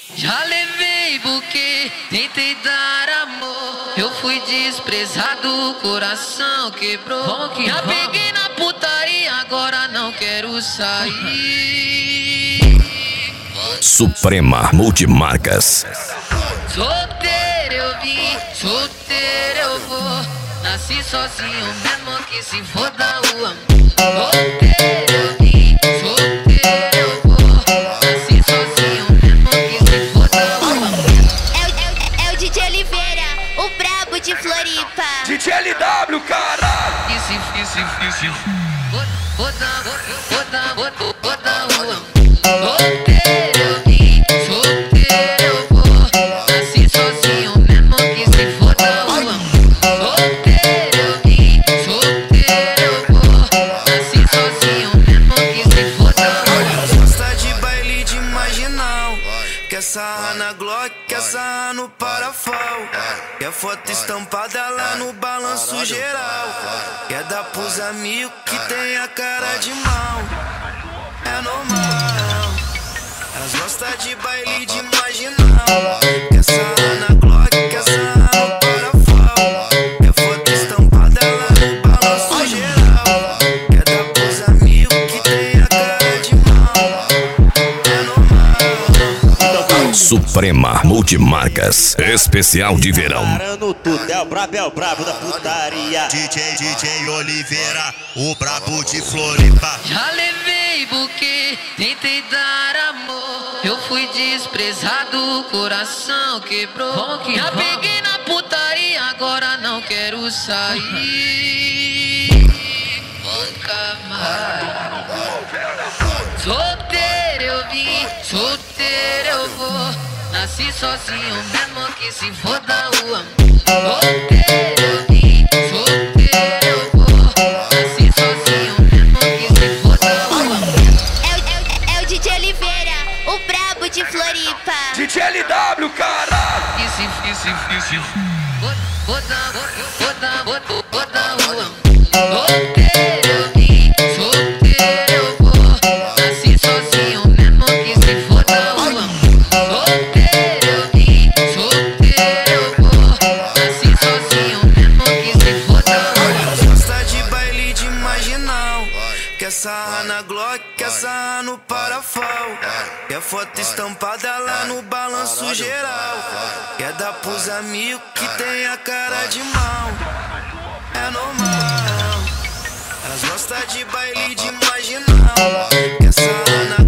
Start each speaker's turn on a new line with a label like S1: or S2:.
S1: Já levei buquê, tentei dar amor. Eu fui desprezado, o coração quebrou. Já peguei na putaria, agora não quero sair.
S2: Suprema Multimarcas.
S1: Solteiro eu vim, solteiro eu vou. Nasci sozinho mesmo que se foda o amor. Solteiro eu vim, solteiro eu vou. Nasci sozinho mesmo que se foda o amor.
S3: É o DJ Oliveira, o brabo de Floripa.
S4: DJ LW, caralho!
S1: Foda o amor. Solteiro eu vim, solteiro eu vou. Nasci sozinho mesmo que se foda o amor. Solteiro eu vim, solteiro eu vou. Nasci sozinho mesmo que se foda o amor.
S5: Gosta de baile de marginal, quer sarrar na Glock, quer sarrar no parafal. Quer foto estampada lá no balanço geral. Quer dar pros amigos que tem a cara de mal. É normal. Elas gostam de baile de marginal, quer sarrar na Glock, quer sarrar no parafal. Quer foto estampada lá no balanço geral. Quer dar pros amigos que tem a cara de mal. É normal.
S2: Suprema Multimarcas. Especial de verão.
S6: Parando tudo, é o brabo da putaria. DJ Oliveira, o brabo de Floripa.
S1: Já levei buquê, tentei dar amor. Eu fui desprezado, o coração quebrou. Já peguei na putaria, agora não quero sair. Nunca mais. Solteiro eu vim, solteiro eu vou. Nasci sozinho mesmo que se foda o amor. Solteiro eu vim, solteiro eu vou. Nasci sozinho mesmo que se foda o amor.
S3: É o DJ Oliveira, o brabo de Floripa.
S4: DJ LW, caralho!
S1: Foda o amor. Solteiro eu vim, solteiro eu vou. Nasci sozinho mesmo que se foda o amor. Solteiro eu vim, solteiro eu vou. Nasci sozinho mesmo que se foda o amor.
S5: Gosta de baile de marginal, quer sarrar na Glock, quer sarrar no parafal. Quer foto estampada lá no balanço geral. Quer dar pros amigos que tem a cara de mal. É normal. Elas gostam de baile de marginal, quer sarrar na